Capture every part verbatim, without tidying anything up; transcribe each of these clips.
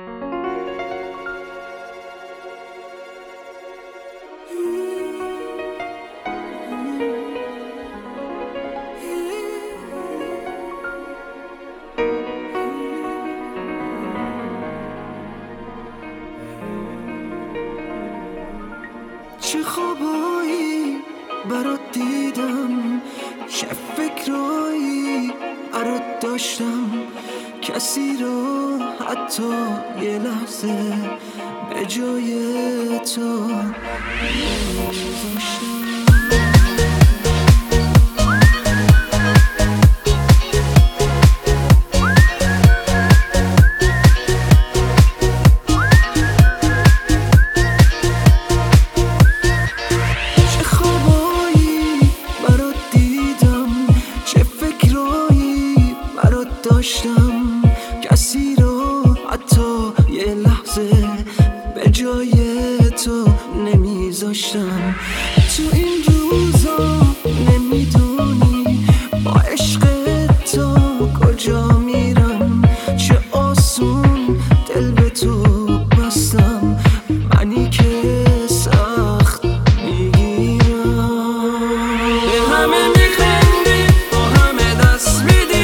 چه خوابایی برات دیدم، چه فکرایی برات داشتم، کسی رو حتی یه لحظه به جای تو نمی‌ذاشتم. داشتم کسی رو حتی یه لحظه به جای تو نمیذاشتم. تو این روزا نمیدونی با عشق تو کجا میرم، چه آسون دل به تو بستم، منی که سخت میگیرم. به همه میخندی، با همه دست میدی،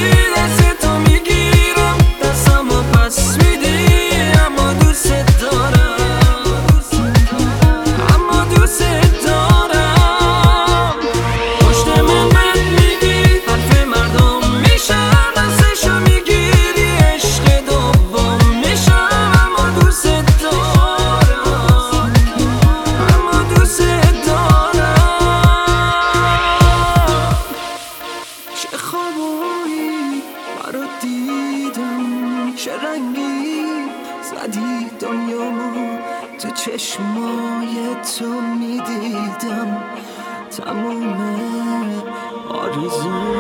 چه رنگی زدی دنیامو، تو چشمای تو میدیدم تموم آرزو.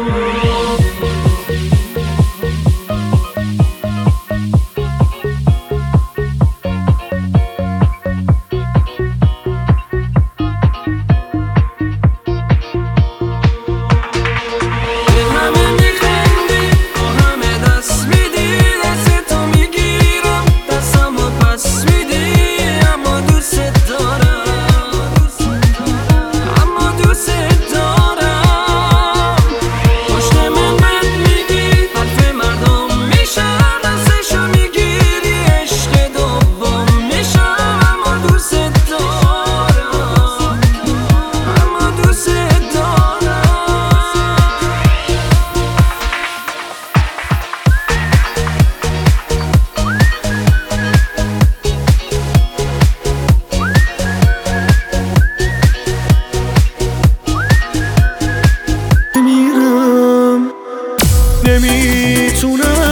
نمیتونم